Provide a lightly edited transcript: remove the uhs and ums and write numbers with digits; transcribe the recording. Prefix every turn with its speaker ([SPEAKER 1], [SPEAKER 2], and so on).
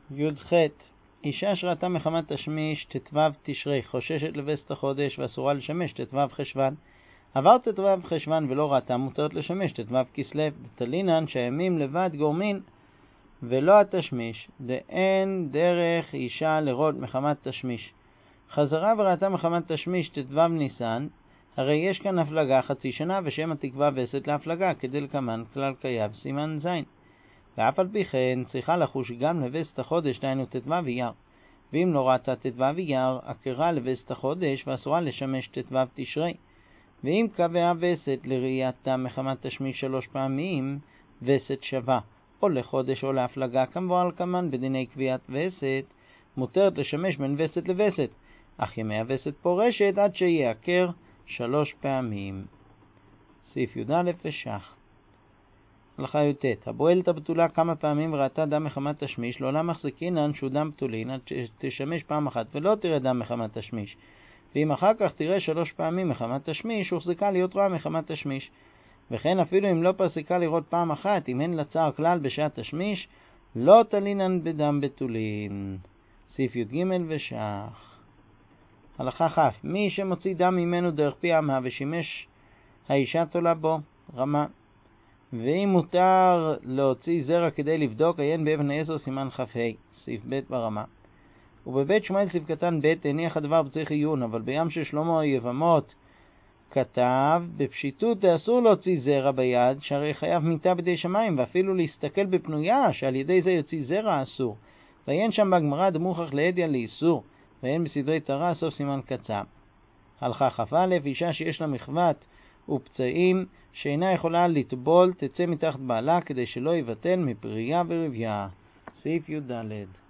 [SPEAKER 1] י"ח אישה שראתה מחמת תשמיש ט"ו תשרי, חוששת לבסת החודש ואסורה לשמש ט"ו חשוון. עבר ט"ו חשוון ולא ראתה, מותרת לשמש ט"ו כסלו. דתלינן שהימים לבד גורמין ולא התשמיש, דאין דרך אישה לראות מחמת תשמיש. חזרה וראתה מחמת תשמיש ט"ו ניסן, הרי יש כאן הפלגה חצי שנה, ושם התקווה וסת להפלגה כדלקמן כלל קייב סימן זין. ואף על פי כן צריכה לחוש גם לבסת החודש, דהיינו ט"ו אייר. ואם לא ראתה ט"ו אייר, עקרה לבסת החודש ואסורה לשמש ט"ו תשרי. ואם קבעה וסת לראייתה מחמת תשמיש 3 פעמים, וסת שווה או לחודש או להפלגה כמבואר כמן בדיני קביעת וסת, מותרת לשמש בין וסת לווסת, אך ימי הווסת פורשת עד שיעקר 3 פעמים. סעיף י"א ושח. הלכה י"ט, הבועלת הבתולה כמה פעמים וראתה דם מחמת תשמיש, לעולם מחזיקינן שהוא דם בתולין עד שתשמש פעם אחת ולא תראה דם מחמת תשמיש. ואם אחר כך תראה 3 פעמים מחמת תשמיש, הוחזקה להיות רואה מחמת תשמיש. וכן אפילו אם לא פסקה לראות פעם אחת, אם אין לצער כלל בשעת תשמיש, לא תלינן בדם בתולין. סעיף י"ג ושח. הלכה כ', מי שמוציא דם ממנו דרך פי עמה ושימש האישה תולה בו, רמה. ואם מותר להוציא זרע כדי לבדוק, עיין באבן היסוד סימן כ"ה, סעיף ב' ברמה. ובבית שמואל סעיף קטן ב' הניח הדבר בצריך עיון, אבל בים של שלמה יבמות כתב, בפשיטות אסור להוציא זרע ביד, שהרי חייב מיתה בידי שמיים, ואפילו להסתכל בפנויה, שעל ידי זה יוציא זרע אסור. ועיין שם בגמרא דמוכח להדיא לאיסור, ועיין בסדרי תורה סוף סימן קצר. הלכה כ"א, אישה שיש לה מחבת ופצעים שאינה יכולה לטבול, תצא מתחת בעלה כדי שלא יבטל מפרייה ורבייה. סעיף י"ד.